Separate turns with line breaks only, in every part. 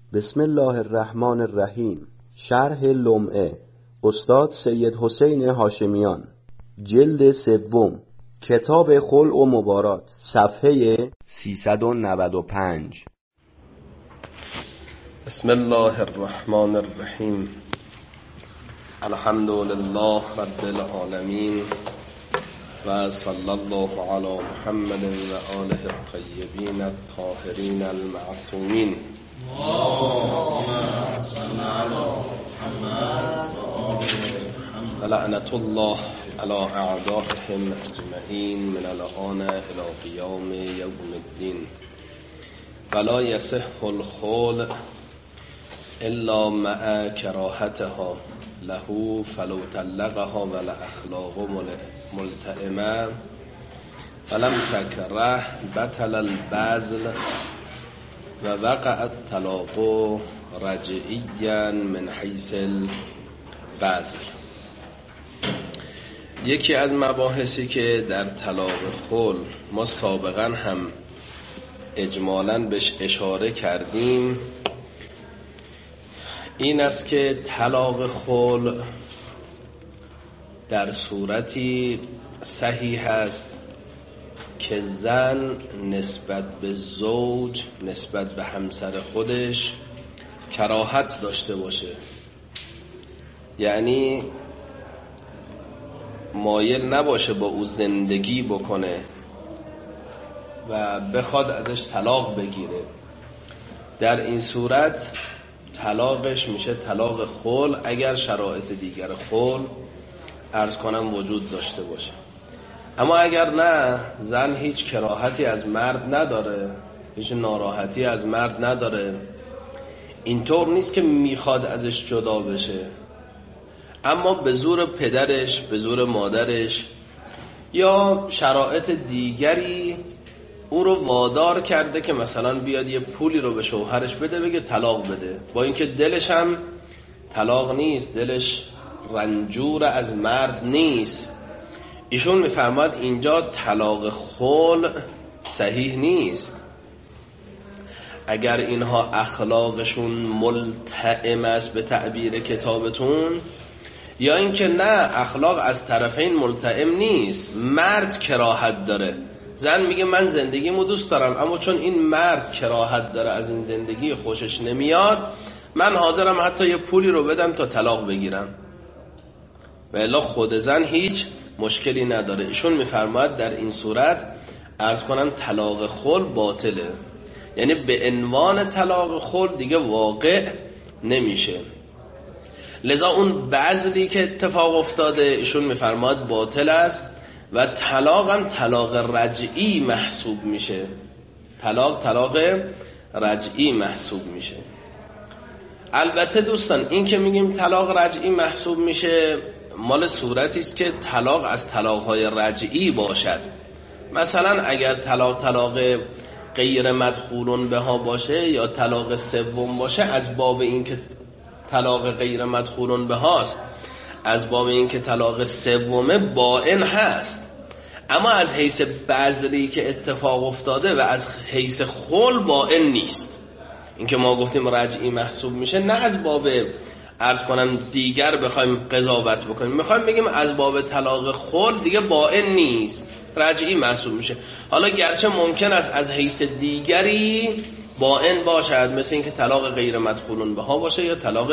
بسم الله الرحمن الرحیم. شرح لمعه استاد سید حسین هاشمیان، جلد سوم، کتاب خلع و مبارات، صفحه 395.
بسم الله الرحمن الرحیم. الحمد لله رب العالمین و صلی الله علی محمد و آله الطیبین الطاهرین المعصومین. لعنت الله على اعدائهم اجمعین من الآن الى قیام یوم الدین. ولا یصح الخلع الا مع کراهتها له فلو طلقها والاخلاق ملتئمه فلم تکره بطل البذل و وقع الطلاق رجعیا من حیث البذل. یکی از مباحثی که در طلاق خلع ما سابقا هم اجمالاً بهش اشاره کردیم این است که طلاق خلع در صورتی صحیح است که زن نسبت به زوج، نسبت به همسر خودش کراهت داشته باشه، یعنی مایل نباشه با او زندگی بکنه و بخواد ازش طلاق بگیره. در این صورت طلاقش میشه طلاق خلع اگر شرایط دیگر خلع عرض کنم وجود داشته باشه. اما اگر نه، زن هیچ کراهتی از مرد نداره، هیچ ناراحتی از مرد نداره، اینطور نیست که میخواد ازش جدا بشه، اما به زور پدرش، به زور مادرش یا شرایط دیگری او رو وادار کرده که مثلا بیاد یه پولی رو به شوهرش بده بگه طلاق بده، با اینکه دلش هم طلاق نیست، دلش رنجور از مرد نیست. ایشون میفرماد اینجا طلاق خلع صحیح نیست. اگر اینها اخلاقشون ملتئم است به تعبیر کتابتون، یا اینکه نه اخلاق از طرفین ملتئم نیست، مرد کراهت داره، زن میگه من زندگیمو دوست دارم اما چون این مرد کراهت داره، از این زندگی خوشش نمیاد، من حاضرم حتی یه پولی رو بدم تا طلاق بگیرم، و الا خود زن هیچ مشکلی نداره. ایشون میفرماید در این صورت عرض کنم طلاق خلع باطله، یعنی به عنوان طلاق خلع دیگه واقع نمیشه. لذا اون بذلی که اتفاق افتاده ایشون میفرماید باطل است و طلاق هم طلاق رجعی محسوب میشه. طلاق رجعی محسوب میشه. البته دوستان این که میگیم طلاق رجعی محسوب میشه مال صورتی است که طلاق از طلاق‌های رجعی باشد. مثلا اگر طلاق غیر مدخولون بها باشه یا طلاق سوم باشه، از باب این که طلاق غیر مدخولون بهاست، از باب این که طلاق سومه بائن هست، اما از حیث بذلی که اتفاق افتاده و از حیث خلع بائن نیست. این که ما گفتیم رجعی محسوب میشه، نه از باب عرض کنم دیگر بخوایم قضاوت بکنیم، میخوایم بگیم از باب طلاق خلع دیگه بائن نیست، رجعی محسوب میشه. حالا گرچه ممکن است از حیث دیگری بائن باشد، مثل اینکه طلاق غیر مدخولون بها باشه یا طلاق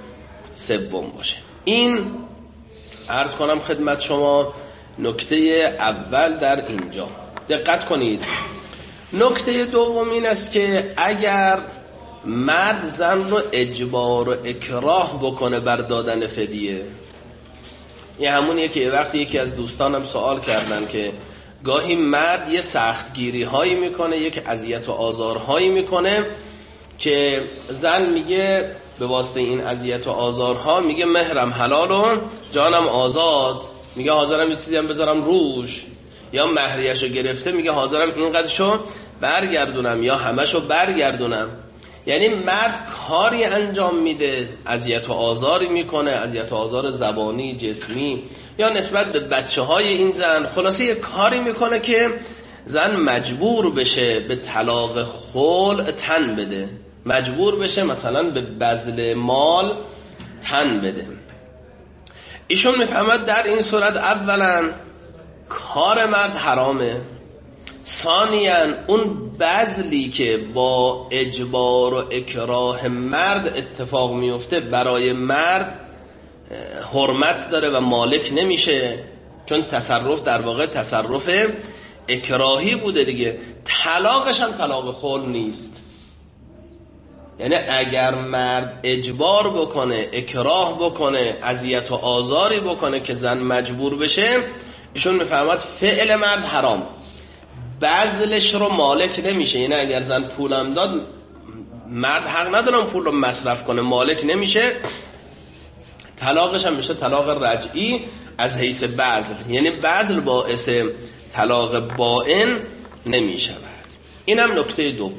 سوم باشه. این عرض کنم خدمت شما نکته اول در اینجا. دقت کنید. نکته دوم این است که اگر مرد زن رو اجبار و اکراه بکنه بر دادن فدیه، این همونیه که وقتی یکی از دوستانم سوال کردن که گاهی مرد یه سختگیری هایی میکنه، یک اذیت و آزارهایی میکنه که زن میگه به واسطه این اذیت و آزارها میگه مهرم حلال و جانم آزاد، میگه حاضرم یه چیزی هم بذارم روش، یا مهریشو گرفته میگه حاضرم اینقدرشو برگردونم یا همشو برگردونم. یعنی مرد کاری انجام میده، اذیت و آزاری میکنه، اذیت و آزار زبانی، جسمی یا نسبت به بچه های این زن، خلاصه یه کاری میکنه که زن مجبور بشه به طلاق خلع تن بده. مجبور بشه مثلا به بذل مال تن بده. ایشون میفهمد در این صورت اولا کار مرد حرامه، ثانیاً اون بذلی که با اجبار و اکراه مرد اتفاق میفته برای مرد حرمت داره و مالک نمیشه، چون تصرف در واقع تصرف اکراهی بوده دیگه. طلاقش هم طلاق خلع نیست. یعنی اگر مرد اجبار بکنه، اکراه بکنه، اذیت و آزاری بکنه که زن مجبور بشه، ایشون میفهمد فعل مرد حرام، بذلش رو مالک نمیشه. یعنی اگر زن پولم داد، مرد حق نداره پول رو مصرف کنه، مالک نمیشه. طلاقش هم میشه طلاق رجعی از حیث بذل، یعنی بذل باعث طلاق بائن نمیشود. اینم نکته دوم.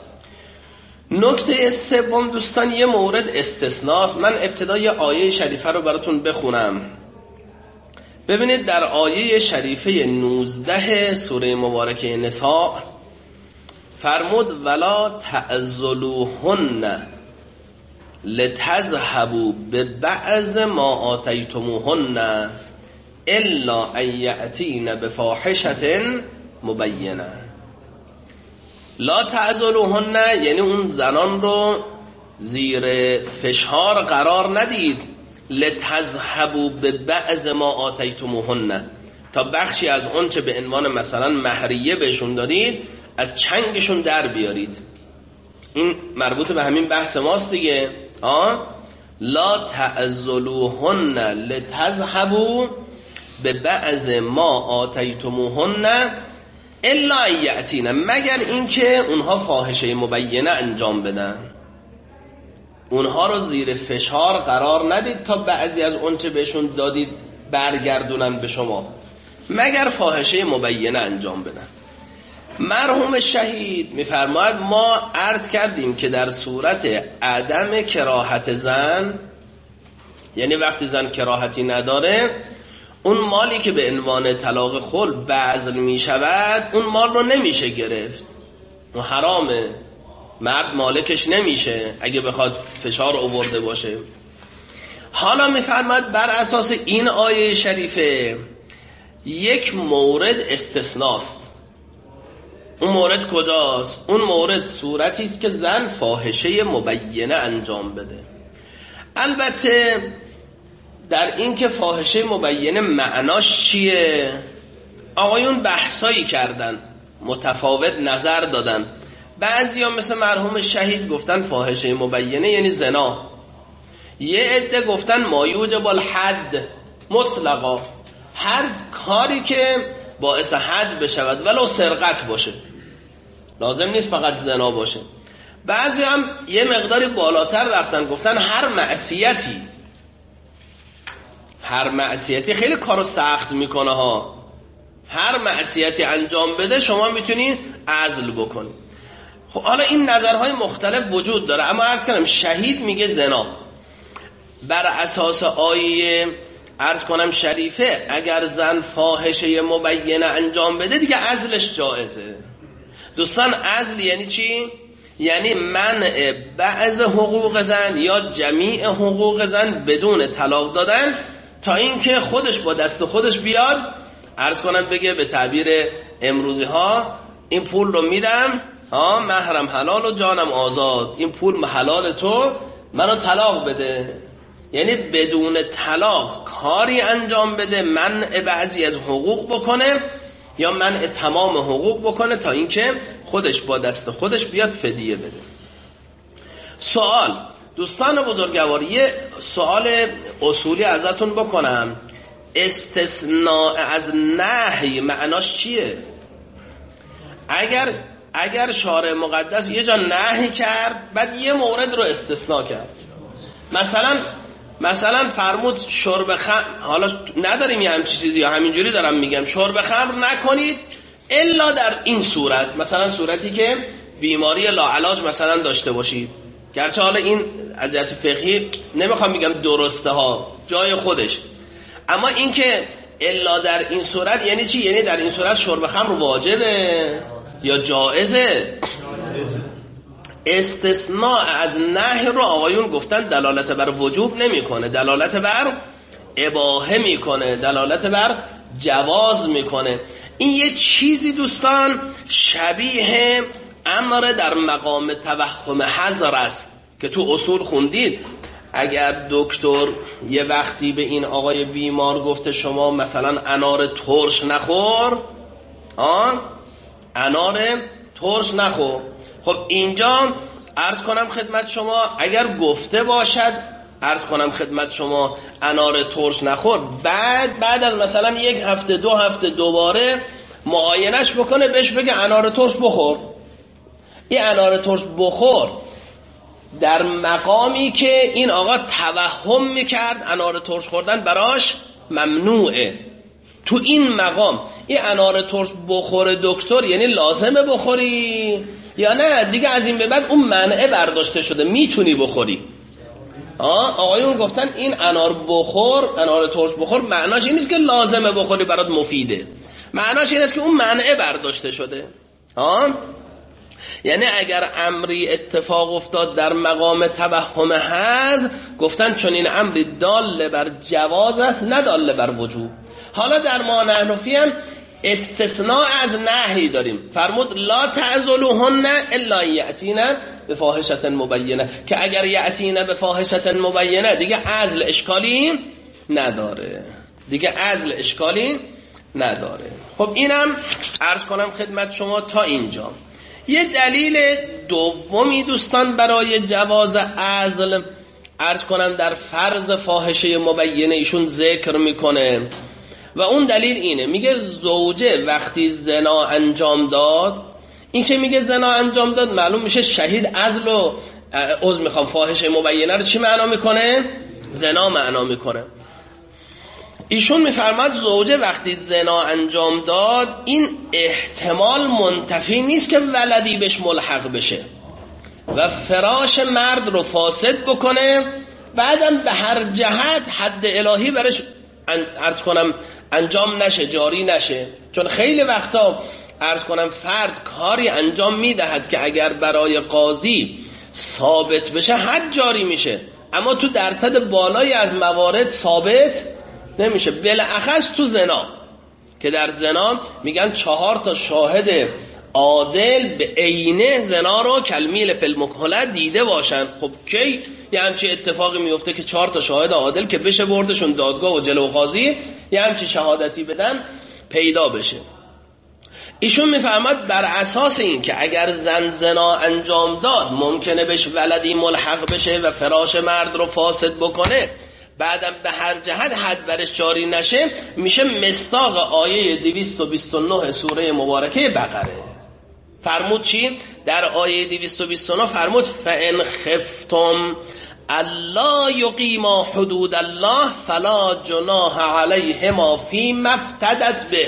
نکته سوم دوستان یه مورد استثناست. من ابتدای آیه شریفه رو براتون بخونم. ببینید در آیه شریفه 19 سوره مبارکه نساء فرمود ولا تعذلوهن لتذهبوا ببعض ما آتیتموهن الا ان یأتین بفاحشة مبینه. لا تعذلوهن یعنی اون زنان رو زیر فشار قرار ندید، لتذهبوا ببعض ما آتیتموهن، تا بخشی از اون چه به عنوان مثلا مهریه بهشون دادید از چنگشون در بیارید. این مربوط به همین بحث ماست دیگه. لا تعذلوهن لتذهبوا ببعض ما آتیتموهن الا ان یأتین، مگر اینکه اونها فاحشه مبینه انجام بدن. اونها رو زیر فشار قرار ندید تا بعضی از اون چه بهشون دادید برگردونن به شما، مگر فاحشه مبینه انجام بدن. مرحوم شهید میفرماید ما عرض کردیم که در صورت عدم کراهت زن، یعنی وقتی زن کراهتی نداره، اون مالی که به عنوان طلاق خلع بذل می شود اون مال رو نمیشه گرفت، اون حرامه، مرد مالکش نمیشه اگه بخواد فشار آورده باشه. حالا میفرماید بر اساس این آیه شریفه یک مورد استثناست. اون مورد کجاست؟ اون مورد صورتی است که زن فاحشه مبینه انجام بده. البته در این که فاحشه مبینه معناش چیه؟ آقایون بحثایی کردن، متفاوت نظر دادن. بعضیا مثل مرحوم شهید گفتن فاحشه مبینه یعنی زنا، یه عده گفتن مایوجب الحد مطلقا، هر کاری که باعث حد بشود ولو سرقت باشه، لازم نیست فقط زنا باشه. بعضی هم یه مقداری بالاتر رفتن گفتن هر معصیتی خیلی کارو سخت میکنه ها، هر معصیتی انجام بده شما میتونید عزل بکنید. خب حالا این نظرهای مختلف وجود داره، اما عرض کنم شهید میگه زنا. بر اساس آیه عرض کنم شریفه اگر زن فاحشه مبینه انجام بده دیگه عزلش جایزه. دوستان عزل یعنی چی؟ یعنی منع بعض حقوق زن یا جمیع حقوق زن بدون طلاق دادن تا اینکه خودش با دست خودش بیاد عرض کنم بگه به تعبیر امروزی ها این پول رو میدم، مهرم حلال و جانم آزاد، این پول حلال تو، منو طلاق بده. یعنی بدون طلاق کاری انجام بده، منع بعضی از حقوق بکنه یا منع تمام حقوق بکنه تا اینکه خودش با دست خودش بیاد فدیه بده. سوال دوستان بزرگوار، یه سوال اصولی ازتون بکنم، استثناء از نهی معناش چیه؟ اگر شارع مقدس یه جا نهی کرد بعد یه مورد رو استثناء کرد، مثلا فرمود شرب خمر، حالا نداریم یه همچی چیزی، یا همینجوری دارم میگم شرب خمر نکنید الا در این صورت، مثلا صورتی که بیماری لاعلاج مثلا داشته باشید، گرچه حالا این از جهت فقهی نمیخوام بگم درسته ها، جای خودش، اما این که الا در این صورت یعنی چی؟ یعنی در این صورت شرب خمر واجبه یا جائزه؟ استثناء از نهی رو آقایون گفتن دلالت بر وجوب نمیکنه، دلالت بر اباحه میکنه، دلالت بر جواز میکنه. این یه چیزی دوستان شبیه امر در مقام توهم حظر است که تو اصول خوندید. اگر دکتر یه وقتی به این آقای بیمار گفته شما مثلا انار ترش نخور، انار ترش نخور، خب اینجا عرض کنم خدمت شما اگر گفته باشد، عرض کنم خدمت شما انار ترش نخور، بعد از مثلا 1 هفته 2 هفته دوباره معاینش بکنه بهش بگه انار ترش بخور، این انار ترش بخور در مقامی که این آقا توهم میکرد انار ترش خوردن براش ممنوعه، تو این مقام این انار ترش بخور دکتر یعنی لازمه بخوری یا نه دیگه از این به بعد اون منعه برداشته شده میتونی بخوری. آقایون گفتن این انار بخور، انار ترش بخور معناش این نیست که لازمه بخوری برات مفیده، معناش این است که اون منعه برداشته شده. یعنی اگر امری اتفاق افتاد در مقام توهم حظر، گفتن چون این امری دال بر جواز است نه دال بر وجوب. حالا در ما نحنفی هم استثناء از نهی داریم، فرمود لا تعذلوهن الا یأتین بفاحشة مبینه، که اگر یأتین بفاحشة مبینه دیگه عزل اشکالی نداره، دیگه عزل اشکالی نداره. خب اینم عرض کنم خدمت شما تا اینجا. یه دلیل دومی دوستان برای جواز عزل عرض کنم در فرض فاحشه مبینه ایشون ذکر میکنه و اون دلیل اینه، میگه زوجه وقتی زنا انجام داد، این که میگه زنا انجام داد معلوم میشه شهید عزل و فاحشه مبینه رو چی معنا میکنه؟ زنا معنا میکنه. ایشون میفرماد زوجه وقتی زنا انجام داد این احتمال منتفی نیست که ولدی بهش ملحق بشه و فراش مرد رو فاسد بکنه، بعدم به هر جهت حد الهی برش عرض کنم انجام نشه، جاری نشه. چون خیلی وقتا عرض کنم فرد کاری انجام میدهد که اگر برای قاضی ثابت بشه حد جاری میشه، اما تو درصد بالایی از موارد ثابت نمیشه، بالاخص تو زنا که در زنا میگن 4 تا شاهد عادل به عینه زنا رو کلمیل فی المکحله دیده باشن. خب کی یه همچی اتفاقی میفته که 4 تا شاهد عادل که بشه بردشون دادگاه و جلو قاضی یه همچی شهادتی بدن پیدا بشه؟ ایشون میفهمد بر اساس این که اگر زن زنا انجام داد ممکنه بهش ولدی ملحق بشه و فراش مرد رو فاسد بکنه، بعدم به هر جهت حد برش جاری نشه، میشه مصداق آیه 229 سوره مبارکه بقره. فرمود چی؟ در آیه 229 فرمود فَإِنْ خِفْتُمْ أَلَّا يُقِیمَا حدود الله فلا جناح علیهما فیما افتدت به.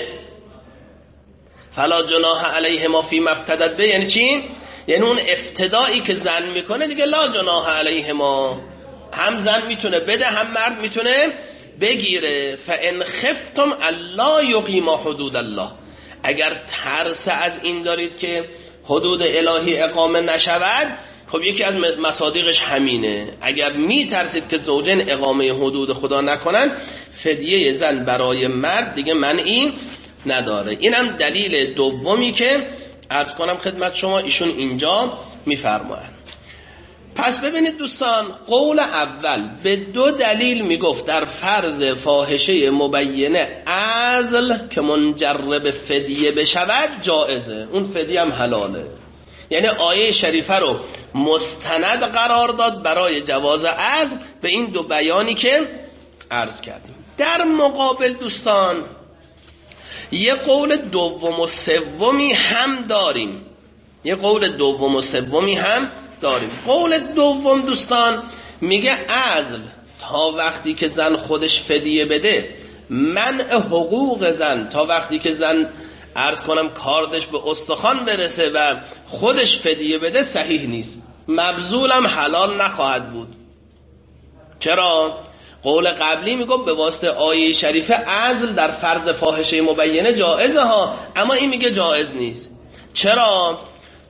فلا جناح علیهما فیما افتدت به یعنی چی؟ یعنی اون افتدایی که زن میکنه دیگه لا جناح علیهما، هم زن میتونه بده هم مرد میتونه بگیره. فَإِنْ خِفْتُمْ أَلَّا يُقِیمَا حدود الله، اگر ترس از این دارید که حدود الهی اقامه نشود، خب یکی از مصادیقش همینه، اگر می ترسید که زوجین اقامه حدود خدا نکنن، فدیه زن برای مرد دیگه منعی نداره. اینم دلیل دومی که عرض کنم خدمت شما ایشون اینجا میفرمایند. پس ببینید دوستان، قول اول به 2 دلیل میگفت در فرض فاحشه مبینه عزل که منجر به فدیه بشود جائزه، اون فدیه هم حلاله. یعنی آیه شریفه رو مستند قرار داد برای جواز عزل به این 2 بیانی که عرض کردیم. در مقابل دوستان یه قول دوم و سومی هم داریم، یه قول دوم و سومی هم داریم. قول دوم دوستان میگه عزل تا وقتی که زن خودش فدیه بده، منع حقوق زن تا وقتی که زن عرض کنم کاردش به استخوان برسه و خودش فدیه بده صحیح نیست، مبذولم حلال نخواهد بود. چرا؟ قول قبلی میگه به واسطه آیه شریفه عزل در فرض فاحشه مبینه جائزه ها، اما این میگه جائز نیست. چرا؟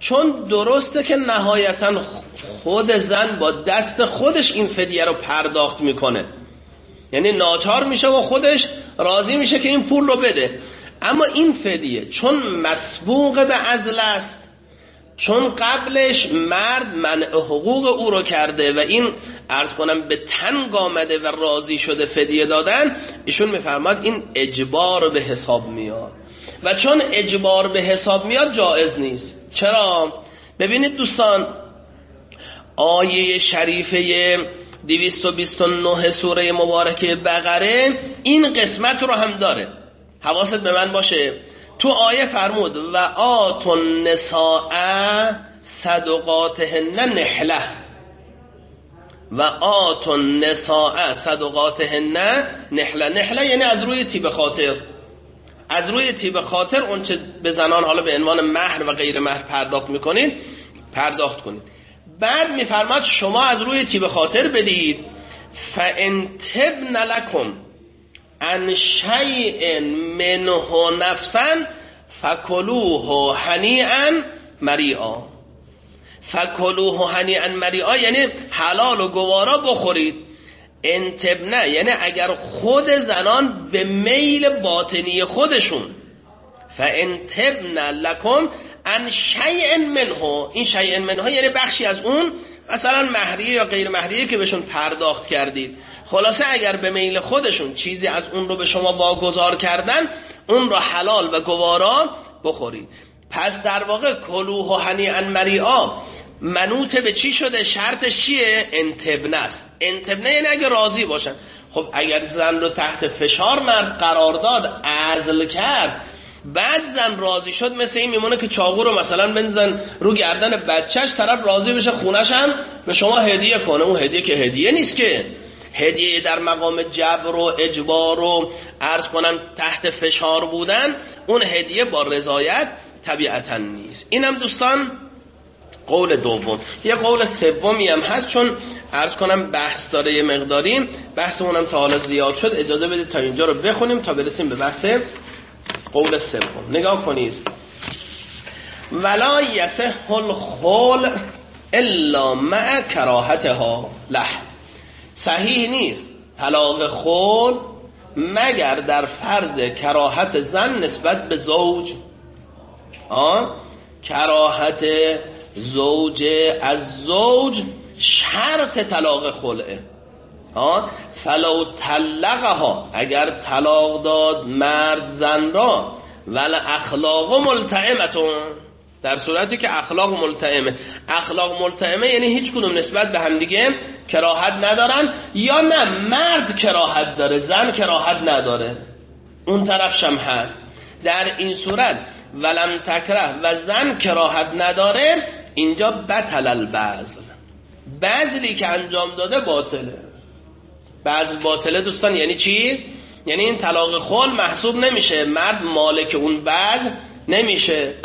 چون درسته که نهایتا خود زن با دست خودش این فدیه رو پرداخت میکنه، یعنی ناچار میشه و خودش راضی میشه که این پول رو بده، اما این فدیه چون مسبوق به عزل است، چون قبلش مرد منع حقوق او رو کرده و این عرض کنم به تنگ آمده و راضی شده فدیه دادن، ایشون میفرماد این اجبار به حساب میاد و چون اجبار به حساب میاد جایز نیست. چرا؟ ببینید دوستان، آیه شریفه 229 سوره مبارکه بقره این قسمت رو هم داره، حواست به من باشه. تو آیه فرمود و آتوا النساء صدقاتهن نحله، و آتوا النساء صدقاتهن نحله. نحله یعنی از روی طیب خاطر، از روی طیب خاطر اون چه به زنان حالا به عنوان مهر و غیر مهر پرداخت میکنید پرداخت کنید. بعد میفرماد شما از روی طیب خاطر بدید. فان تبن لکم عن شیء منه نفسا فکلوه هنیئا مریئا. فکلوه هنیئا مریئا یعنی حلال و گوارا بخورید. انتبنه یعنی اگر خود زنان به میل باطنی خودشون، فانتبن لکم عن شیء منه، این شیء منه یعنی بخشی از اون، مثلا مهریه یا غیر مهریه که بهشون پرداخت کردید، خلاصه اگر به میل خودشون چیزی از اون رو به شما واگذار کردن، اون رو حلال و گوارا بخورید. پس در واقع کلوه و هنیئا مریئا منوط به چی شده؟ شرطش چیه؟ انتبنه است. انتبنه یعنی اگه راضی باشن. خب اگر زن رو تحت فشار مرد قرار داد، عزل کرد، بعد زن راضی شد، مثل این میمونه که چاقو رو مثلا بنزن رو گردن بچهش، طرف راضی بشه خونش هم به شما هدیه کنه. اون هدیه که هدیه نیست، که هدیه در مقام جبر و اجبار و عرض کنم تحت فشار بودن، اون هدیه با رضایت طبیعتا نیست. اینم دوستان قول دوم. یه قول سومی هم هست، چون عرض کنم بحث داره یه مقداری، بحثمون هم تا حالا زیاد شد، اجازه بدید تا اینجا رو بخونیم تا برسیم به بحث قول سوم. نگاه کنید. ولا یصح الخلع الا مع کراهتها له. صحیح نیست طلاق خلع مگر در فرض کراهت زن نسبت به زوج. کراهت زوج از زوج شرط طلاق خلعه. فلو طلقها، اگر طلاق داد مرد زن را، ول اخلاق ملتئمتون، در صورتی که اخلاق ملتئمه. اخلاق ملتئمه یعنی هیچ کدوم نسبت به همدیگه کراهت ندارن، یا نه مرد کراهت داره زن کراهت نداره، اون طرفش هم هست. در این صورت ولم تکره و زن کراهت نداره، اینجا بطل البذل، بذلی که انجام داده باطله. بذل باطله دوستان یعنی چی؟ یعنی این طلاق خلع محسوب نمیشه، مرد مالک اون بذل نمیشه.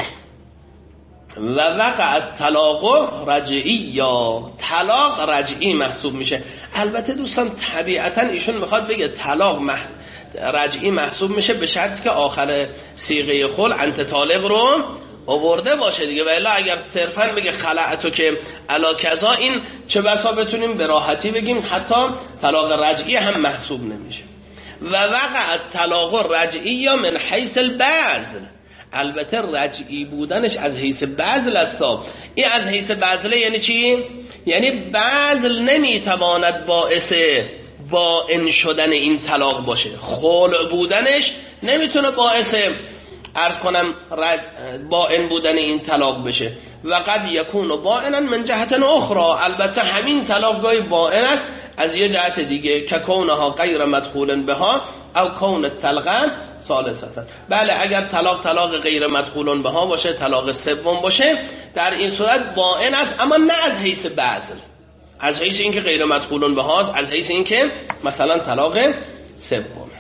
و وقع طلاق رجعی، یا طلاق رجعی محسوب میشه. البته دوستان طبیعتا ایشون میخواد بگه طلاق رجعی محسوب میشه به شرطی که آخر صیغه خلع انت طالق رو آورده باشه دیگه، و الا اگر صرفا بگه خلعتو که علا کذا، این چه بسا بتونیم به راحتی بگیم حتی طلاق رجعی هم محسوب نمیشه. و وقع طلاق رجعی یا من حیث البذل، البته رجعی بودنش از حیث بذل است. این از حیث بذل یعنی چی؟ یعنی بذل نمیتواند باعث باین شدن این طلاق باشه، خلع بودنش نمیتونه باعث عرض کنم باین بودن این طلاق بشه. و قد یکون بائنا من جهت اخرى، البته همین طلاق گاهی باین است از یه جهت دیگه، که کونها غیر مدخول بها او کون الطلقه ثالثه. بله اگر طلاق غیر مدخول بها باشه، طلاق سوم باشه، در این صورت باین است، اما نه از حیث بذل، از حیث اینکه غیر مدخول بهاست، از حیث اینکه مثلا طلاق سومه.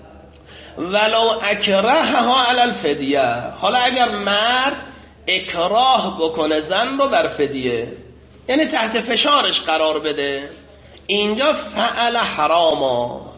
ولو اکرهها علی الفدیه، حالا اگر مرد اکراه بکنه زن رو بر فدیه، یعنی تحت فشارش قرار بده، اینجا فعل حراما.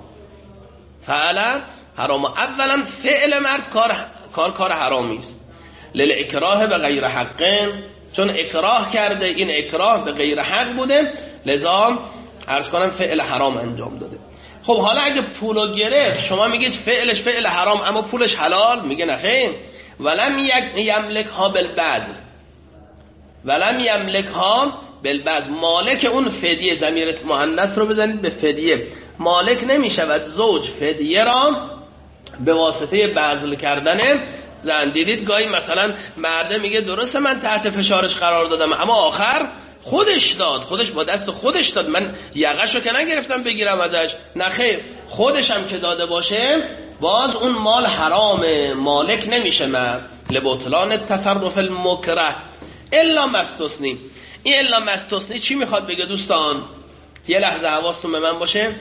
فعل حراما، اولا فعل مرد کار حرامی است. للاکراه به غیر حق چون اکراه کرده، این اکراه به غیر حق بوده، لذا عرض کنم فعل حرام انجام داده. خب حالا اگه پولو گرفت، شما میگید فعلش فعل حرام اما پولش حلال، میگه نخیر. ولم یملکها بالبذل، ولم یملکها بالبذل، مالک اون فدیه، ضمیر مؤنث رو بزنید به فدیه، مالک نمیشود زوج فدیه را به واسطه بذل کردن زن. دیدید گاهی مثلا مرده میگه درسته من تحت فشارش قرار دادم اما آخر خودش داد، خودش با دست خودش داد، من یقه‌شو که نگرفتم بگیرم ازش. نخیر، خودش هم که داده باشه باز اون مال حرامه، مالک نمیشه. من لبطلان تصرف المکره الا مستثنی. این الا مستثنی چی میخواد بگه دوستان؟ یه لحظه حواستون به من باشه.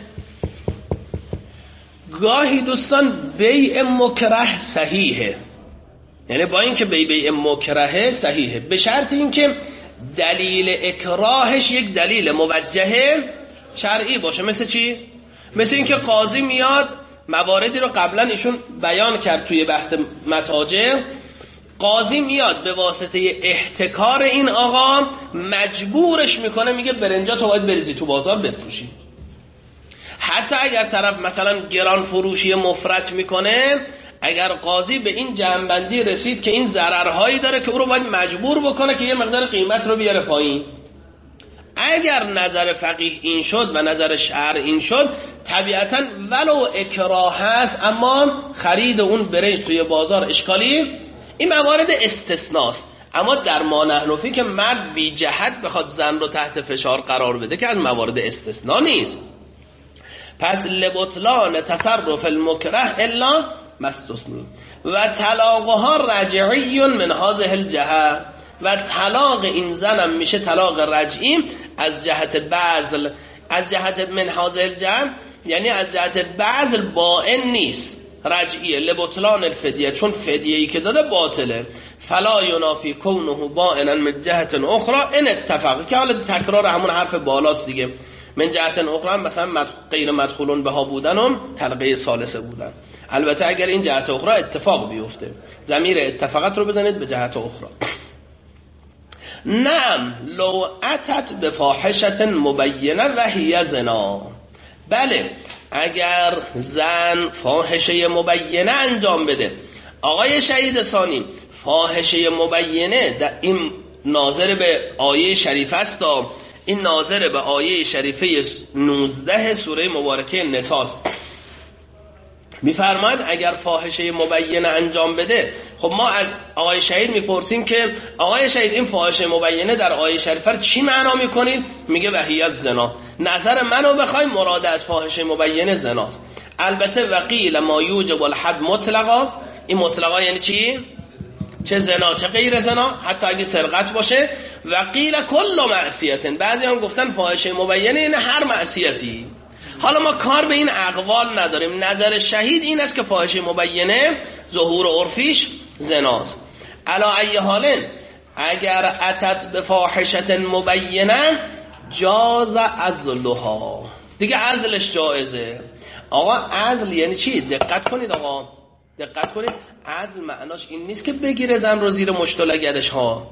گاهی دوستان بیع مکره صحیحه، یعنی با اینکه بیع مکره صحیحه به شرط اینکه دلیل اکراهش یک دلیل موجه شرعی باشه. مثل چی؟ مثل اینکه قاضی میاد، مواردی رو قبلا ایشون بیان کرد توی بحث متاجر، قاضی میاد به واسطه احتکار این آقا مجبورش میکنه، میگه برنجا تو باید بریزی تو بازار بفروشی. حتی اگر طرف مثلا گران فروشی مفرط میکنه، اگر قاضی به این جنبندی رسید که این ضررهایی داره که او رو باید مجبور بکنه که یه مقدار قیمت رو بیاره پایین، اگر نظر فقیه این شد و نظر شرع این شد، طبیعتا ولو اکراه هست اما خرید اون برنج توی بازار اشکالی، این موارد استثناست. اما در ما نحن فی که مرد بی جهت بخواد زن رو تحت فشار قرار بده که از موارد استثنا نیست. پس لبطلان تصرف المکره الا مستثنی و طلاقها رجعی من هذه الجهه، و طلاق این زنم میشه طلاق رجعی از جهت بذل، از جهت من هذه الجهه یعنی از جهت بذل باین نیست، رجعیه لبطلان الفدیه، چون فدیه‌ای که داده باطله. فلا ینافی کونه بائنا من جهت اخرى ان اتفق، که حالا تکرار همون حرف بالاست دیگه. من جهت اخرى مثلا غیر مدخولون بها بودن و طلقه ثالثه بودن. البته اگر این جهت اخرى اتفاق بیفته، ضمیر اتفاقت رو بزنید به جهت اخرى. نعم لو اتت بفاحشه مبینه و هی زنا، بله اگر زن فاحشه مبینه انجام بده. آقای شهید ثانی، فاحشه مبینه در این ناظر به آیه شریف است، این ناظر به آیه شریفه 19 سوره مبارکه نساء. میفرماید اگر فاحشه مبینه انجام بده. خب ما از آقای شهید میپرسیم که آقای شهید این فاحشه مبینه در آیه شریفه چی معنا میکنید؟ میگه وحی از زنا. نظر منو بخوای مراد از فاحشه مبینه زناست. البته وقیل ما یوجب الحد مطلقا، این مطلقا یعنی چی؟ چه زنا چه غیر زنا، حتی اگه سرقت باشه. وقیل کل معصیت، بعضی هم گفتن فاحشه مبینه این هر معصیتی. حالا ما کار به این اقوال نداریم، نظر شهید این است که فاحشه مبینه ظهور عرفیش زناست. علا ای حال اگر اتت به فاحشه مبینه جاز عزلها، دیگه عزلش جایزه. آقا عزل یعنی چی؟ دقت کنید آقا، دقت کنید. عزل معناش این نیست که بگیره زن رو زیر مشت و لگدش ها.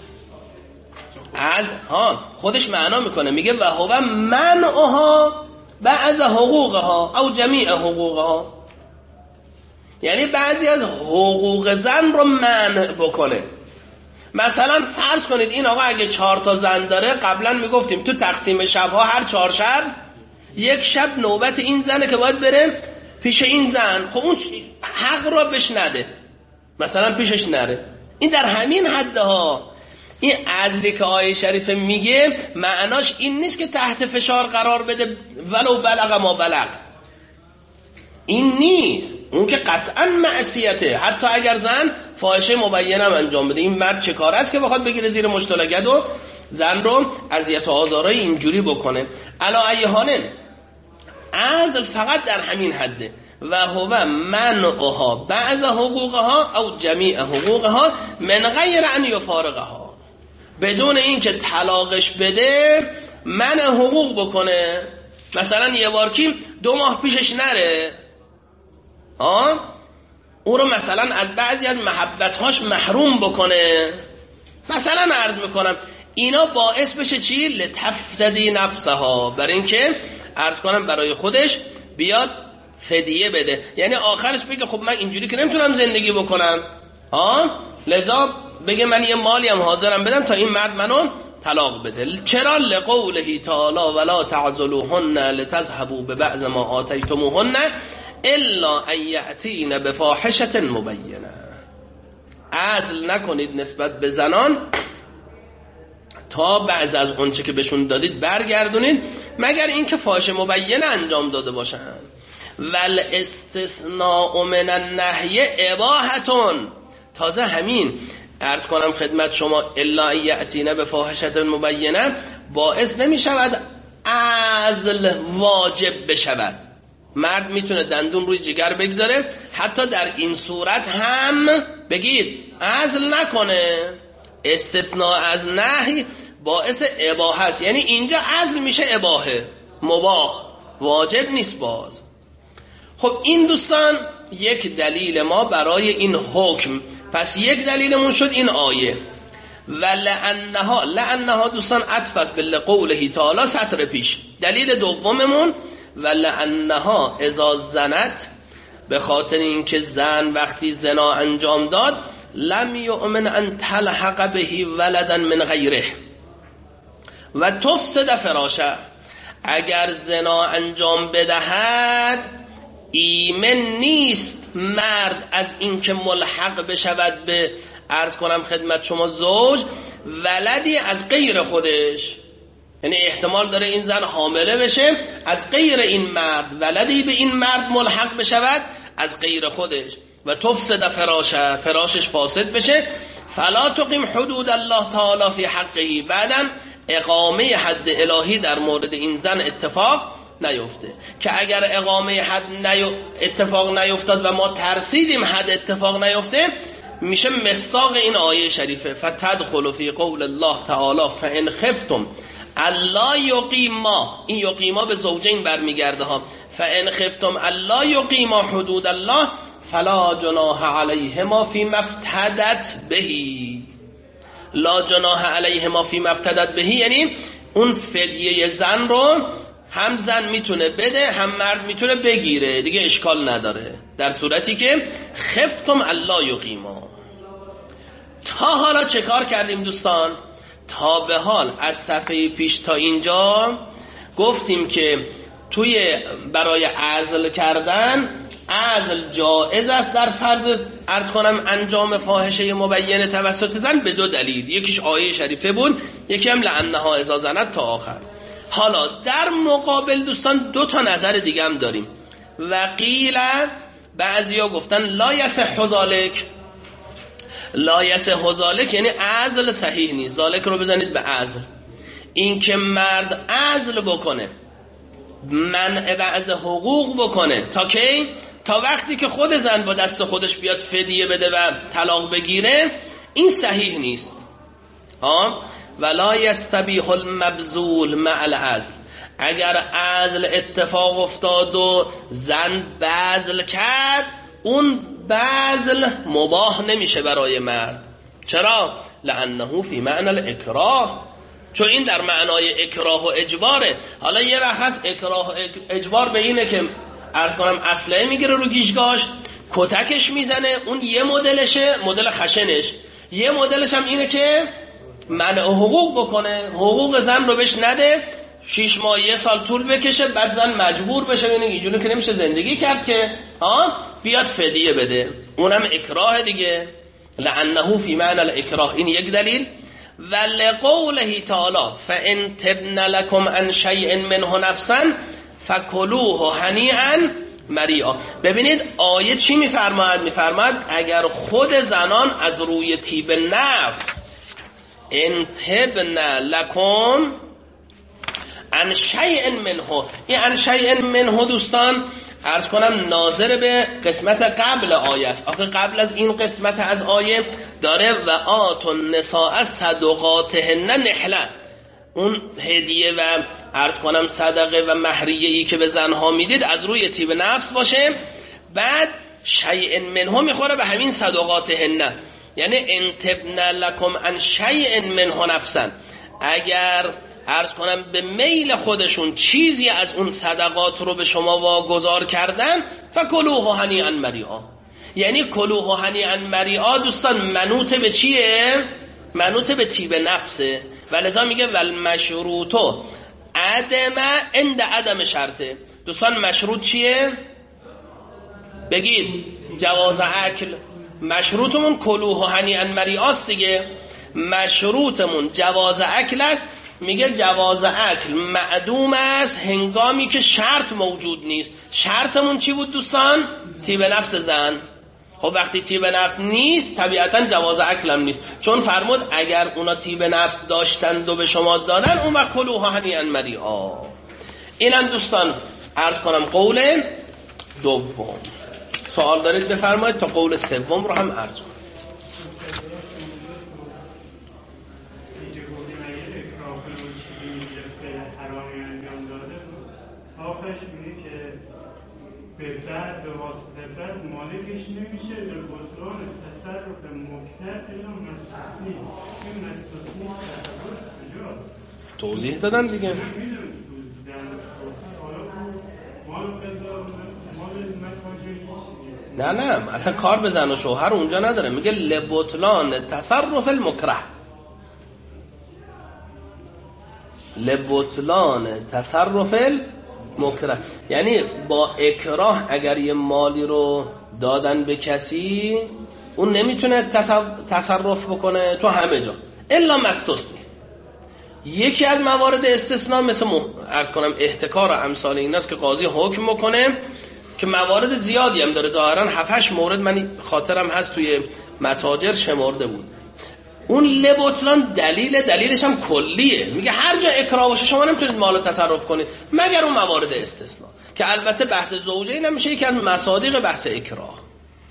عزل خودش معنا میکنه، میگه و هو منعها بعض حقوقها او جمیع حقوقها، یعنی بعضی از حقوق زن رو منع بکنه. مثلا فرض کنید این آقا اگه 4 تا زن داره، قبلا میگفتیم تو تقسیم شبها هر 4 شب یک شب نوبت این زنه که باید بره پیش این زن، خب اون حق رو بهش نده، مثلا پیشش نره. این در همین حده ها. این عدلی که آیه شریفه میگه معناش این نیست که تحت فشار قرار بده ولو بلغ ما بلغ، این نیست. اون که قطعا معصیته، حتی اگر زن فاحشه مبینه انجام بده. این مرد چه کار است که بخواد بگیره زیر مشت و لگد و زن رو اذیت و آزارای اینجوری بکنه؟ علا ای حال عزل فقط در همین حده. و هو منعها بعض حقوقها او جمیع حقوقها من غیر ان یفارقها، بدون این که طلاقش بده منع حقوق بکنه. مثلا یه بارکی 2 ماه پیشش نره، او رو مثلا از بعضی از محبتهاش محروم بکنه، مثلا عرض میکنم اینا باعث بشه چی؟ لتفتدی نفسها، برای اینکه عرض کنم برای خودش بیاد فدیه بده، یعنی آخرش بگه خب من اینجوری که نمیتونم زندگی بکنم، لذا بگه من یه مالی هم حاضرم بدم تا این مرد منو طلاق بده. چرا؟ لقوله تعالی ولا تعذلوهن لتذهبوا ببعض ما آتیتموهن الا ان یأتین بفاحشة مبینه. عزل نکنید نسبت به زنان تا بعض از اونچه که بهشون دادید برگردونید، مگر اینکه فاحشه مبینه انجام داده باشن. ول استثناء من النهی اباحتون، تازه همین عرض کنم خدمت شما الا یأتین بفاحشة مبینه باعث نمی شود عزل واجب بشود. مرد میتونه دندون روی جگر بگذاره، حتی در این صورت هم بگید عزل نکنه. استثناء از نهی باعث اباحه است، یعنی اینجا عزل میشه اباحه، مباح، واجب نیست باز. خب این دوستان یک دلیل ما برای این حکم. پس یک دلیلمون شد این آیه لعنها دوستان عطف است به قوله تعالی سطر پیش. دلیل دوممون لعنها اذا زنت، به خاطر اینکه زن وقتی زنا انجام داد لم یؤمن ان تلحق به ولدا من غیره و تفسد فراشه، اگر زنا انجام بدهد ایمن نیست مرد از اینکه ملحق بشود به عرض کنم خدمت شما زوج ولدی از غیر خودش، یعنی احتمال داره این زن حامله بشه از غیر این مرد، ولدی به این مرد ملحق بشود از غیر خودش و تفسد فراشه، فراشش فاسد بشه. فلا تقیم حدود الله تعالی فی حقه، بعدم اقامه حد الهی در مورد این زن اتفاق نیفته، که اگر اقامه حد اتفاق نیفتاد و ما ترسیدیم حد اتفاق نیفته میشه مصداق این آیه شریفه فتدخلوا فی قول الله تعالی فان خفتم الا یقیما، این یقیما به زوجین برمیگرده ها، فان خفتم الا یقیما حدود الله فلا جناح علیهما فیما افتدت بهی. لا جناح علیهما فیما افتدت بهی یعنی اون فدیه زن رو هم زن میتونه بده هم مرد میتونه بگیره، دیگه اشکال نداره، در صورتی که خفتم الا یقیما. تا حالا چه کار کردیم دوستان؟ تا به حال از صفحه پیش تا اینجا گفتیم که برای عزل کردن، عزل جائز است در فرض عرض کنم انجام فاحشه مبینه توسط زن به دو دلیل، یکیش آیه شریفه بود، یکی هم لعنها اذا زنت تا آخر. حالا در مقابل دوستان دو تا نظر دیگه هم داریم. وقیل بعضیا گفتن لا یصح ذالک، لا یصح ذالک یعنی عزل صحیح نیست، ذالک رو بزنید به عزل، این که مرد عزل بکنه، منع بعض حقوق بکنه، تا کی؟ تا وقتی که خود زن با دست خودش بیاد فدیه بده و طلاق بگیره، این صحیح نیست. ولا یستبیح المبذول مع العزل، اگر عزل اتفاق افتاد و زن بذل کرد، اون بذل مباح نمیشه برای مرد. چرا؟ لانه فی معنی الاکراه، چون این در معنای اکراه و اجباره. حالا یه وقت هست اکراه و اجبار به اینه که عرض کنم اسلحه میگیره رو گیشگاش، کتکش میزنه، اون یه مدلشه، مدل خشنش. یه مدلش هم اینه که منع حقوق بکنه، حقوق زن رو بهش نده، 6 ماه 1 سال طول بکشه، بعد زن مجبور بشه، یعنی اینجوری که نمیشه زندگی کرد که بیاد فدیه بده، اونم اکراه دیگه. لعنه فی معنی الاکراه، این یک دلیل. ولقوله تعالی فان تبن لكم عن شیء منه نفسا فکلوه هنیئا مریئا. ببینید آیه چی میفرماید؟ میفرماید اگر خود زنان از روی طیب نفس ان تبن لكم عن شیء منه، این عن شیء منه دوستان عرض کنم ناظر به قسمت قبل آیه است. آخه قبل از این قسمت از آیه داره و آتوا النساء صدقاتهن نحله، اون هدیه و عرض کنم صدقه و مهریه‌ای که به زنها میدید از روی طیب نفس باشه. بعد شیء منه میخوره به همین صدقاتهن. یعنی انتبن لکم عن شیء منه نفسا، اگر عرض کنم به میل خودشون چیزی از اون صدقات رو به شما واگذار کردن، فکلوه هنیئا مریئا. یعنی کلوه هنیئا مریئا دوستان منوط به چیه؟ منوط به طیب نفسه. ولذا میگه والمشروطو عند عدم شرطه. دوستان مشروط چیه؟ بگید جواز اکل. مشروطمون کلوه هنیئا مریئاست دیگه. مشروطمون جواز اکل است. میگه جواز اکل معدوم است هنگامی که شرط موجود نیست. شرطمون چی بود دوستان؟ طیب نفس زن. خب وقتی طیب نفس نیست طبیعتا جواز اکل هم نیست، چون فرمود اگر اونا طیب نفس داشتند و به شما دادن اون وقت کلوها هنیئا مریئا. اینم دوستان عرض کنم قول دوم. سوال دارید بفرمایید تا قول سوم رو هم عرض کنم.
بهتر به واسطه بد مالکش نمیشه به بطلان تصرف مکتر الا مستثنی. این مستثنی تصرف کجاست؟
توضیح دادم دیگه. نه اصلا کار به زن و شوهر اونجا نداره. میگه لبطلان تصرف المکره، لبطلان تصرف مکره، یعنی با اکراه اگر یه مالی رو دادن به کسی اون نمیتونه تصرف بکنه تو همه جا الا مستثنی. یکی از موارد استثناء مثل عرض کنم احتکار و امثال این است که قاضی حکم بکنه که موارد زیادی هم داره، ظاهرا 7-8 مورد من خاطرم هست توی متاجر شمرده بود. اون لبطلان دلیلش هم کلیه. میگه هر جا اکراه باشه شما نمیتونید مال تصرف کنید مگر اون موارد استثناء که البته بحث زوجین هم میشه یکی از مصادیق بحث اکراه.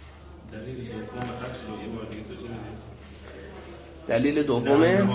دلیل دومه
دلیل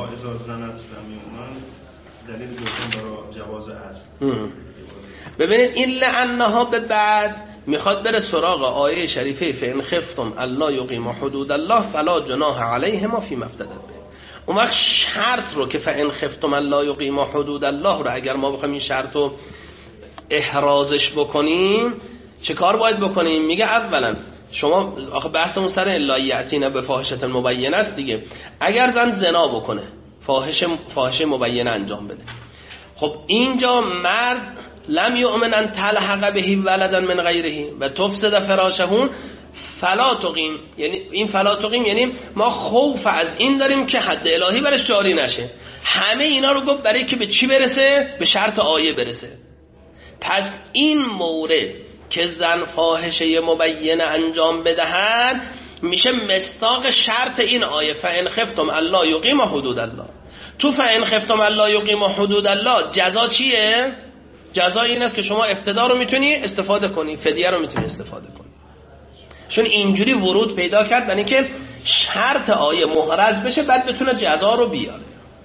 دوم برای جواز اصل.
ببینید این لعنها به بعد میخواد بره سراغ آیه شریفه فإن خفتم الا یقیم حدود الله فلا جناح علیهما فیما افتدت به. اون وقت شرط رو که فإن خفتم الا یقیم حدود الله رو اگر ما بخوایم این شرط رو احرازش بکنیم چه کار باید بکنیم؟ میگه اولا شما آخه بحثمون سر الا یأتین بفاحشة مبینه است دیگه. اگر زن زنا بکنه فاحشه مبینه انجام بده، خب اینجا مرد لم یؤمن ان تلحق به ولدا من غیره و تفسد فراشهون فلا تقیم. یعنی این فلا تقیم یعنی ما خوف از این داریم که حد الهی برش جاری نشه. همه اینا رو گفت برای که به چی برسه؟ به شرط آیه برسه. پس این مورد که زن فاحشه مبینه انجام بدهد میشه مصداق شرط این آیه فإن خفتم الا یقیم حدود الله. تو فإن خفتم الا یقیم حدود الله جزا چیه؟ جزا این است که شما افتدا رو میتونی استفاده کنی، فدیه رو میتونی استفاده کنی. چون اینجوری ورود پیدا کرد برای اینکه شرط آیه محرز بشه بعد بتونه جزا رو بیاره.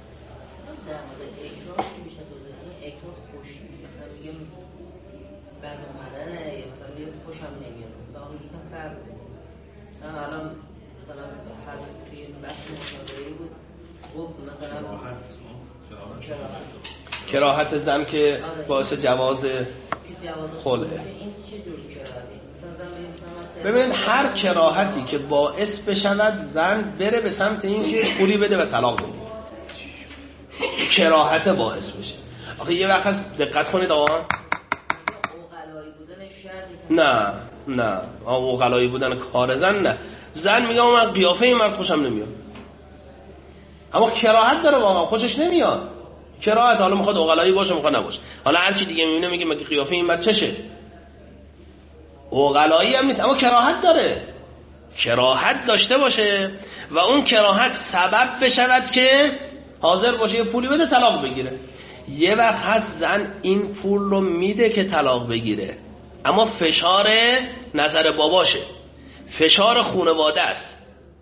کراهت زن که باعث جواز خلعه. ببینید هر کراهتی که باعث بشود زن بره به سمت این که پولی بده و طلاق بده، کراهت باعث بشه. آخه یه وقت هست دقت کنید آقا، نه اوغلایی بودن کار زن نه. زن میگه من قیافه این مرد خوشم نمیاد، اما کراهت داره واقعا خوشش نمیاد. کراهت حالا میخواد اوغلایی باشه میخواد نباشه، حالا هر چی دیگه میبینه میگه مگه قیافه این مرد چشه؟ اوغلایی هم نیست اما کراهت داره. کراهت داشته باشه و اون کراهت سبب بشود که حاضر باشه یه پولی بده طلاق بگیره. یه وقت هست زن این پول رو میده که طلاق بگیره اما فشار نظر باباشه، فشار خانواده است،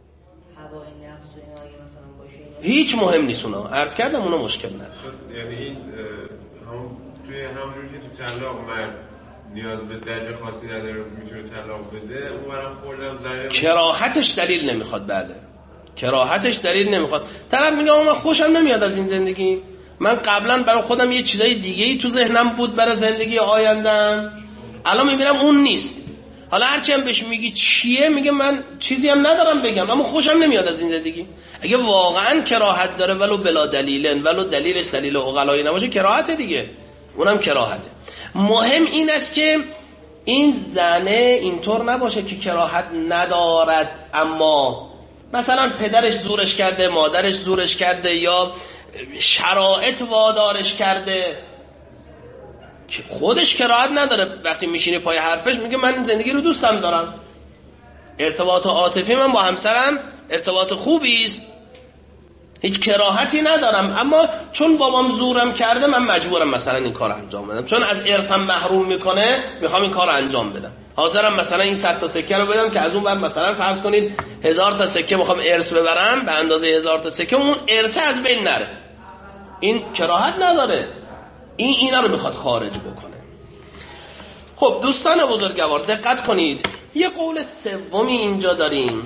هیچ مهم نیست. اونا عرض کردم اونا مشکل نداره.
یعنی این توی همونجوری که تو طلاق مرد نیاز به دلیل خاصی نداره میتونه طلاق بده، اون برام کلا ذره
کراهتش دلیل نمیخواد. بله کراهتش دلیل نمیخواد. طرف میگه من خوشم نمیاد از این زندگی، من قبلا برای خودم یه چیزای دیگه‌ای تو ذهنم بود برای زندگی آیندم، الان میبینم اون نیست. حالا هرچی هم بهش میگی چیه، میگه من چیزی هم ندارم بگم اما خوشم نمیاد از این زندگی. اگه واقعا کراهت داره ولو بلا دلیلن، ولو دلیلش دلیل عقلایی نباشه، کراهت دیگه، اونم کراهته. مهم این است که این زنه اینطور نباشه که کراهت ندارد اما مثلا پدرش زورش کرده، مادرش زورش کرده، یا شرایط وادارش کرده، که خودش کراهت نداره. وقتی میشینه پای حرفش میگه من این زندگی رو دوستم دارم، ارتباط عاطفی من با همسرم ارتباط خوبی است، هیچ کراهتی ندارم، اما چون بابام زورم کرده من مجبورم مثلا این کار انجام بدم، چون از ارثم محروم میکنه میخوام این کار انجام بدم، حاضرم مثلا این 100 تا سکه رو بدم که از اون بعد مثلا فرض کنید 1000 تا سکه میخوام ارث ببرم به اندازه 1000 تا سکه، اون ارث از بین نره. این کراهت نداره، اینا رو میخواد خارج بکنه. خب دوستان بزرگوار دقت کنید، یه قول سومی اینجا داریم.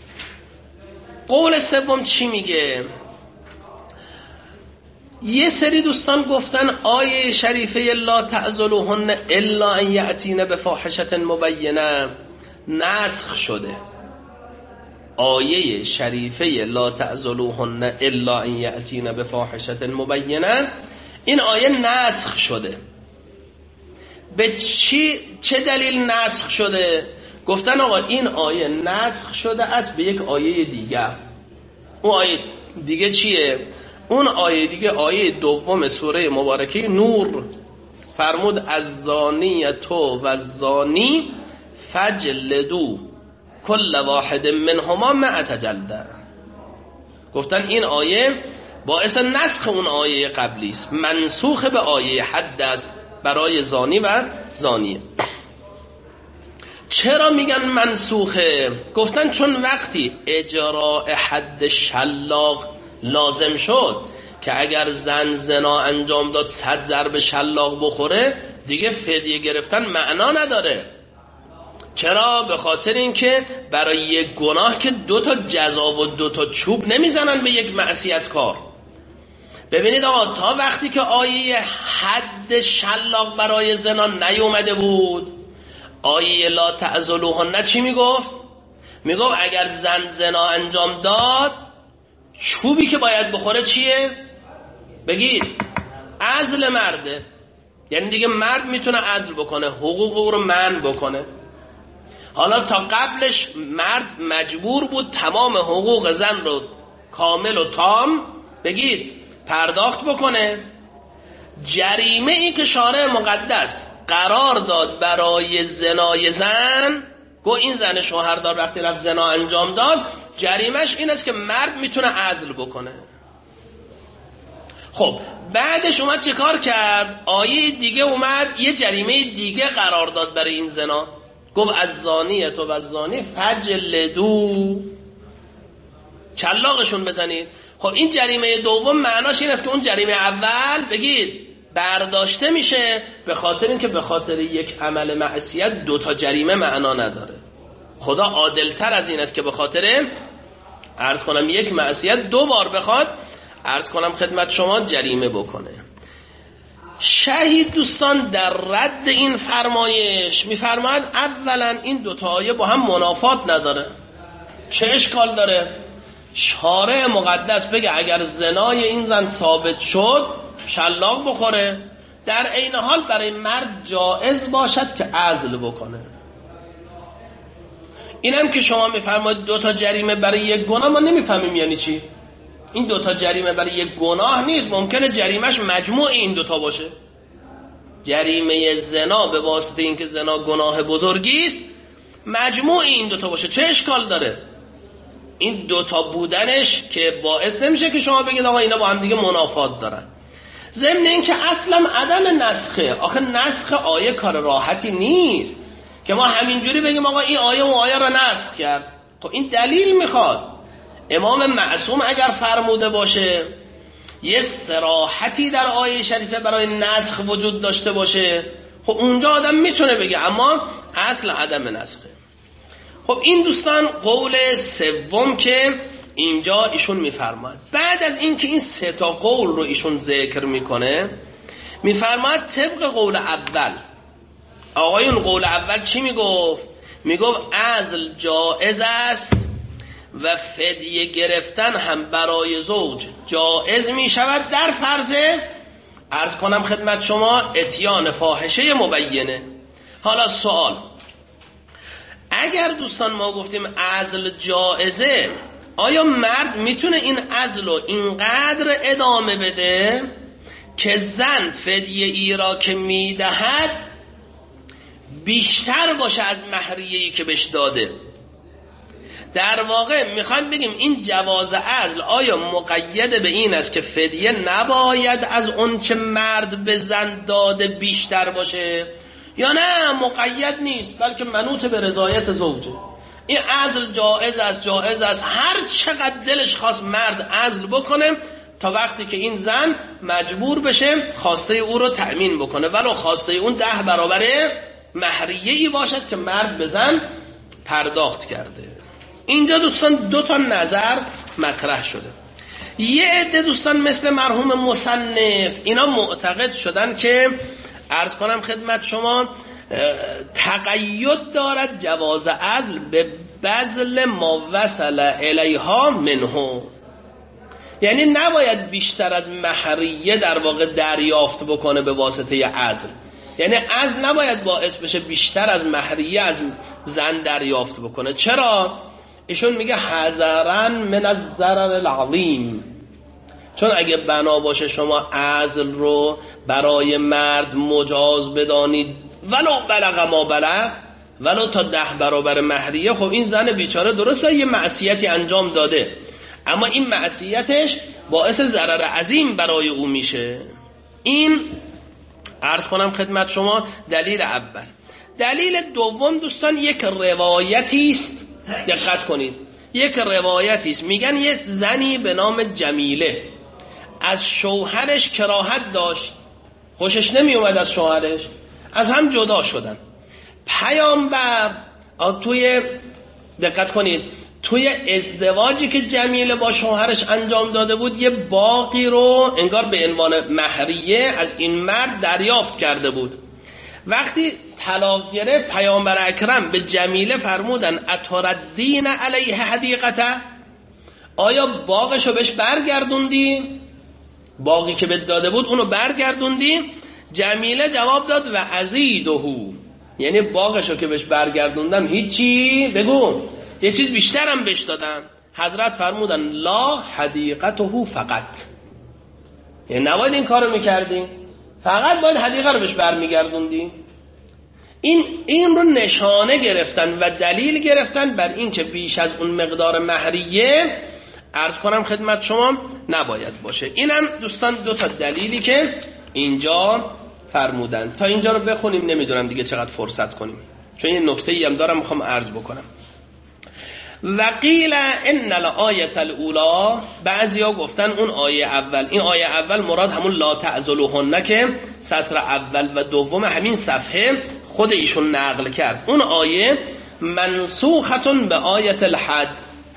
قول سوم چی میگه؟ یه سری دوستان گفتن آیه شریفه لا تعذلوهن الا ان یأتین بفاحشة مبینه نسخ شده. آیه شریفه لا تعذلوهن الا ان یأتین بفاحشة مبینه، این آیه نسخ شده. به چه دلیل نسخ شده؟ گفتن آقا این آیه نسخ شده است به یک آیه دیگه. اون آیه دیگه چیه؟ اون آیه دیگه آیه دوم سوره مبارکه نور فرمود الزانیة و الزانی فجلدوا کل واحد منهما 100 جلده. گفتن این آیه باعث نسخ اون آیه قبلی است، منسوخ به آیه حد است برای زانی و زانیه. چرا میگن منسوخه؟ گفتن چون وقتی اجراء حد شلاق لازم شد که اگر زن زنا انجام داد 100 ضرب شلاق بخوره، دیگه فدیه گرفتن معنا نداره. چرا؟ به خاطر اینکه برای یک گناه که 2 تا جزا و 2 تا چوب نمیزنن به یک معصیت کار. ببینید آقا تا وقتی که آیه حد شلاق برای زنا نیومده بود، آیه لا تعذلوهن چی میگفت؟ میگفت اگر زن زنا انجام داد چوبی که باید بخوره چیه؟ بگید عزل مرده، یعنی دیگه مرد میتونه عزل بکنه، حقوق او رو منع بکنه. حالا تا قبلش مرد مجبور بود تمام حقوق زن رو کامل و تام بگید پرداخت بکنه. جریمه ای که شارع مقدس قرار داد برای زنای زن، گو این زن شوهردار وقتی رفت زنا انجام داد جریمش این است که مرد میتونه عزل بکنه. خب بعدش اومد چه کار کرد؟ آیه دیگه اومد یه جریمه دیگه قرار داد برای این زنا، گفت از زانیه تو و از زانی فجلدو، چلاقشون بزنید. خب این جریمه دوم معناش این است که اون جریمه اول بگید برداشته میشه، به خاطر اینکه به خاطر یک عمل معصیت 2 تا جریمه معنا نداره. خدا عادلتر از این است که به خاطر عرض کنم یک معصیت 2 بار بخواد عرض کنم خدمت شما جریمه بکنه. شهید دوستان در رد این فرمایش میفرماید اولا این 2 تا آیه با هم منافات نداره. چه اشکال داره؟ شارع مقدس بگه اگر زنای این زن ثابت شد شلاق بخوره، در عین حال برای مرد جائز باشد که عزل بکنه. اینم که شما میفرمایید 2 تا جریمه برای یک گناه، ما نمیفهمیم یعنی چی. این 2 تا جریمه برای یک گناه نیست، ممکنه جریمش مجموع این 2 تا باشه. جریمه زنا به واسطه اینکه زنا گناه بزرگی است مجموع این 2 تا باشه، چه اشکال داره؟ این 2 تا بودنش که باعث نمیشه که شما بگید آقا اینا با هم دیگه منافات دارن. ضمن اینکه اصلا عدم نسخه، آخه نسخ آیه کار راحتی نیست که ما همینجوری بگیم آقا این آیه و آیه را نسخ کرد. خب این دلیل میخواد. امام معصوم اگر فرموده باشه یه صراحتی در آیه شریفه برای نسخ وجود داشته باشه، خب اونجا آدم میتونه بگه، اما اصل عدم نسخه. خب این دوستان قول سوم که اینجا ایشون میفرماد بعد از اینکه این سه تا قول رو ایشون ذکر میکنه میفرماد طبق قول اول. آقایون قول اول چی میگفت؟ میگفت عزل جائز است و فدیه گرفتن هم برای زوج جائز میشود در فرض عرض کنم خدمت شما اتیان فاحشه مبینه. حالا سوال، اگر دوستان ما گفتیم عزل جائزه، آیا مرد میتونه این عزل رو اینقدر ادامه بده که زن فدیه ای را که میدهد بیشتر باشه از مهریه‌ای که بهش داده؟ در واقع میخوایم بگیم این جواز عزل آیا مقید به این است که فدیه نباید از اون چه مرد به زن داده بیشتر باشه، یا نه مقید نیست بلکه منوط به رضایت زوجه؟ این عزل جائز است هر چقدر دلش خواست مرد عزل بکنه تا وقتی که این زن مجبور بشه خواسته او رو تأمین بکنه، ولو خواسته اون 10 برابر مهریه‌ای باشد که مرد به زن پرداخت کرده. اینجا دوستان 2 تا نظر مطرح شده. یه عده دوستان مثل مرحوم مصنف اینا معتقد شدن که عرض کنم خدمت شما تقید دارد جواز عزل به بذل ما وصل الیها منه، یعنی نباید بیشتر از مهریه در واقع دریافت بکنه به واسطه عزل، یعنی عزل نباید باعث بشه بیشتر از مهریه از زن دریافت بکنه. چرا؟ ایشون میگه حذرا من الضرر العظیم، چون اگه بنا باشه شما عزل رو برای مرد مجاز بدانید ولو بلغ ما بلغ، ولو تا 10 برابر مهریه، خب این زن بیچاره درسته یه معصیتی انجام داده اما این معصیتش باعث ضرر عظیم برای او میشه. این عرض کنم خدمت شما دلیل اول. دلیل دوم دوستان یک روایتی است، دقت کنید، یک روایتی است میگن یک زنی به نام جمیله از شوهرش کراهت داشت، خوشش نمی اومد از شوهرش، از هم جدا شدن. پیامبر توی دقت کنید توی ازدواجی که جمیله با شوهرش انجام داده بود یه باغی رو انگار به عنوان مهریه از این مرد دریافت کرده بود. وقتی طلاق گرفت پیامبر اکرم به جمیله فرمودن اتردین علیه حدیقته، آیا باغشو بهش برگردوندی؟ باقی که بهت داده بود اونو برگردوندی؟ جمیله جواب داد و ازیدهو، یعنی باغشو که بهش برگردوندم هیچی، بگو یه چیز بیشترم بهش دادم. حضرت فرمودن لا حدیقته فقط، یعنی نباید این کارو میکردی، فقط باید حدیقه رو بهش برمیگردوندی. این رو نشانه گرفتن و دلیل گرفتن بر این که بیش از اون مقدار مهریه عرض کنم خدمت شما نباید باشه. اینم دوستان 2 تا دلیلی که اینجا فرمودن. تا اینجا رو بخونیم، نمیدونم دیگه چقدر فرصت کنیم چون یه نکته‌ای هم دارم میخوام عرض بکنم. وقیل ان الآیه الاولی، بعضیا گفتن اون آیه اول، این آیه اول مراد همون لا تعذلوهن که سطر اول و دوم همین صفحه خود ایشون نقل کرد، اون آیه منسوختون به آیه الحد،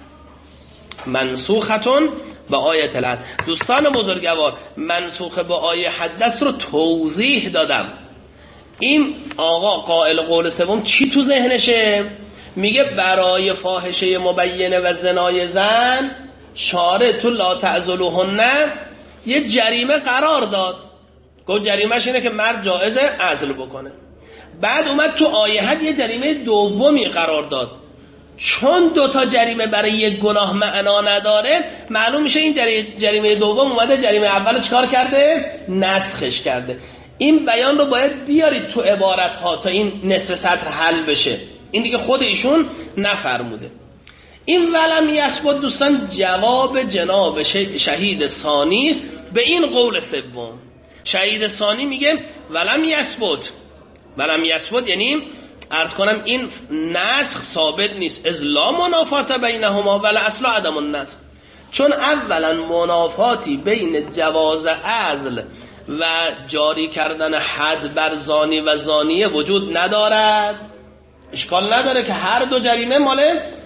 منسوختون به آیه الحد. دوستان بزرگوار منسوخ به آیه حد است رو توضیح دادم. این آقا قائل قول سوم چی تو ذهنشه؟ میگه برای فاحشه مبینه و زنای زن شارع تو لا تعذلوهن یه جریمه قرار داد، گفت جریمهش اینه که مرد جایزه عزل بکنه. بعد اومد تو آیه حد یه جریمه دومی قرار داد، چون 2 تا جریمه برای یک گناه معنا نداره معلوم میشه این جریمه دوم اومده جریمه اولو چکار کرده؟ نسخش کرده. این بیان رو باید بیارید تو عبارت ها تا این نصف سطر حل بشه، این دیگه خود ایشون نفرموده. این ولم یثبت دوستان جواب جناب شهید ثانی است به این قول سوم. شهید ثانی میگه ولم یثبت یعنی عرض کنم این نسخ ثابت نیست، از لا منافات بینهما ولا اصل عدم النسخ، چون اولا منافاتی بین جواز عزل و جاری کردن حد بر زانی و زانیه وجود ندارد. اشکال نداره که هر 2 جریمه مال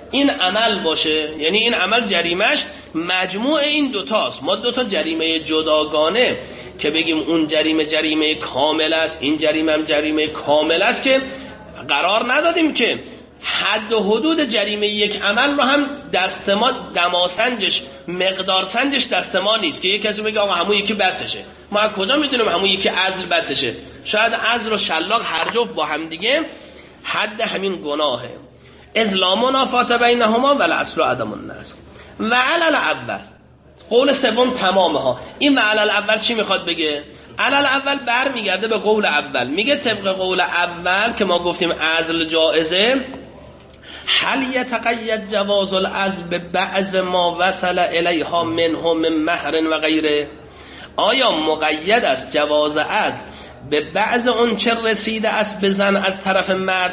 این عمل باشه، یعنی این عمل جریمش مجموع این دوتاست. ما دوتا جریمه جداگانه که بگیم اون جریمه کامل است، این جریمه کامل است که قرار ندادیم که حد و حدود جریمه یک عمل رو هم دست ما دماسنجش مقدار سنجش دست ما نیست که یک کسی بگه آقا همون یکی بسشه. ما از کجا میدونیم همون یکی عزل بسشه؟ شاید عزل و شلاق هر جفت با هم دیگه حد همین گناهه. اذ لا منافات بینهما و الاصل عدم النسخ. و علل اول قول سوم تمامه ها. این و علل اول چی میخواد بگه؟ علل اول برمیگرده به قول اول، میگه طبق قول اول که ما گفتیم عزل جائزه، هل یتقید جواز العزل به بعض ما وصل الیها منه من مهر و غیره؟ آیا مقید است جواز عزل به بعض اون چه رسیده است به زن از طرف مرد؟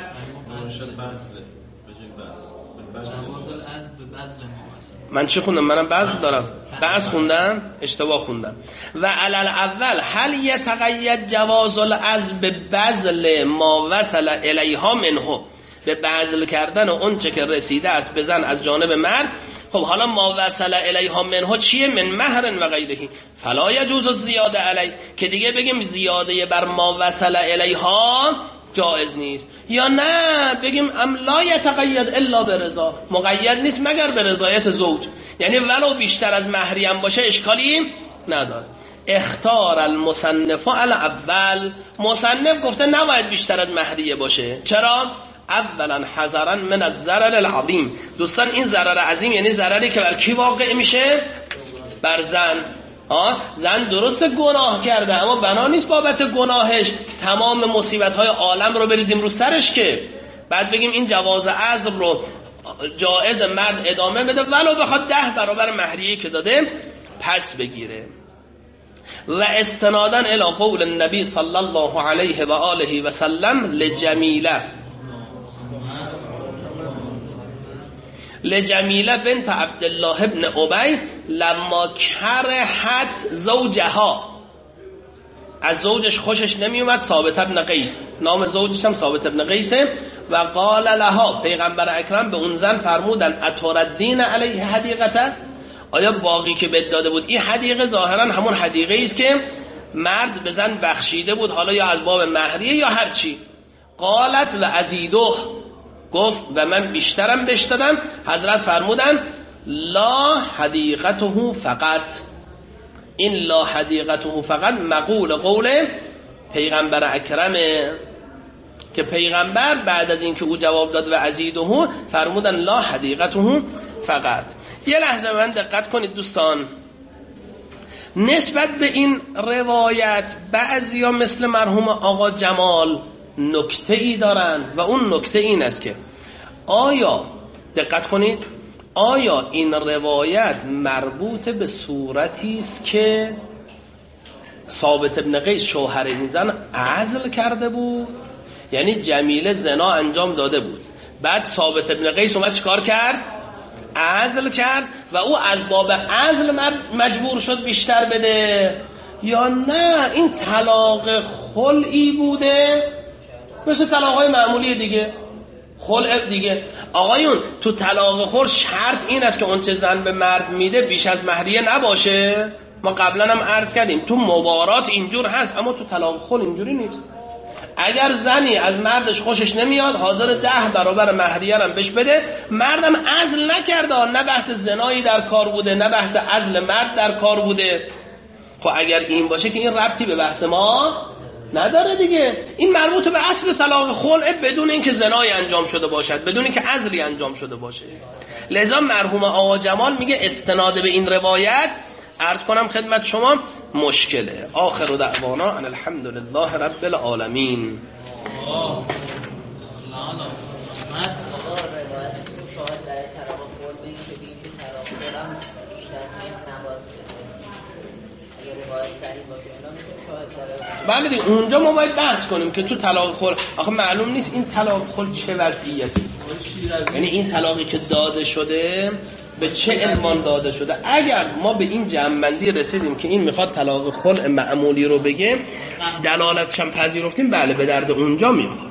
من چی خوندم؟ منم بعض دارم، بعض خوندم، اشتباه خوندم. و علل اول هل یتقید جواز العزل به بذل ما وصل الیها منه، به بذل کردن اون چه که رسیده است به زن از جانب مرد. خب حالا ما وصل الیها منه چیه؟ من مهر و غیره، فلا یجوز الزیاده علی، که دیگه بگیم زیاده بر ما وصل الیها جائز نیست. یا نه بگیم ام لا یتقید الا برضا، مقید نیست مگر به رضایت زوج، یعنی ولو بیشتر از مهری هم باشه اشکالی نداره. اختار المصنف الاول، مصنف گفته نباید بیشتر از مهریه باشه. چرا؟ اولا حذرا من الضرر العظیم. دوستان این ضرر عظیم یعنی ضرری که بر کی واقع میشه؟ بر زن. زن درست گناه کرده اما بنا نیست بابت گناهش تمام مصیبت‌های عالم رو بریزیم رو سرش که بعد بگیم این جواز عزل رو جایز مرد ادامه بده ولو بخواد 10 برابر مهریه که داده پس بگیره. و استنادن الی قول النبی صلی الله علیه و آله و سلم لجمیله بنت عبدالله ابن ابی لما کرهت زوجها، از زوجش خوشش نمیومد، ثابت ابن قیس، نام زوجش هم ثابت ابن قیسه. و قال لها، پیغمبر اکرم به اون زن فرمودن اتردین علیه حدیقته، آیا باقی که بهت داده بود این حدیقه ظاهرا همون حدیقه است که مرد به زن بخشیده بود، حالا یا از باب مهریه یا هر چی. قالت و ازیده، گفت و من بیشترم بهش دادم. حضرت فرمودن لا حدیقته فقط، این لا حدیقته فقط مقول قول پیغمبر اکرمه که پیغمبر بعد از اینکه او جواب داد و ازیده فرمودن لا حدیقته فقط. یه لحظه من دقت کنید دوستان، نسبت به این روایت بعضیا مثل مرحوم آقا جمال نکته ای دارن و اون نکته این است که آیا دقت کنید، آیا این روایت مربوط به صورتی است که ثابت ابن قیس شوهر این زن عزل کرده بود، یعنی جمیله زنا انجام داده بود بعد ثابت ابن قیس اومد چیکار کرد؟ عزل کرد و او از باب عزل مجبور شد بیشتر بده، یا نه این طلاق خلعی بوده مثل طلاق‌های معمولی دیگه، خلع دیگه. آقایون تو طلاق خلع شرط این است که اون چه زن به مرد میده بیش از مهریه نباشه. ما قبلا هم عرض کردیم تو مبارات اینجور هست اما تو طلاق خلع اینجوری نیست. اگر زنی از مردش خوشش نمیاد حاضر 10 برابر مهریه هم بهش بده، مردم عزل نکرده، نه بحث زنایی در کار بوده نه بحث عزل مرد در کار بوده. خب اگر این باشه که این ربطی به بحث ما نداره دیگه، این مربوط به اصل طلاق خلع بدون اینکه زنایی انجام شده باشد، بدون اینکه عزلی انجام شده باشه. لذا مرحوم آقا جمال میگه استناد به این روایت عرض کنم خدمت شما مشکله. آخر دعوانا ان الحمد لله رب العالمین. بله دیگه اونجا ما باید بحث کنیم که تو طلاق خلع آخه معلوم نیست این طلاق خلع چه وضعیتی است، یعنی این طلاقی که داده شده به چه عنوان داده شده. اگر ما به این جمع‌بندی رسیدیم که این میخواد طلاق خلع معمولی رو بگه، دلالتش هم پذیرفتیم، بله به درد اونجا میاد.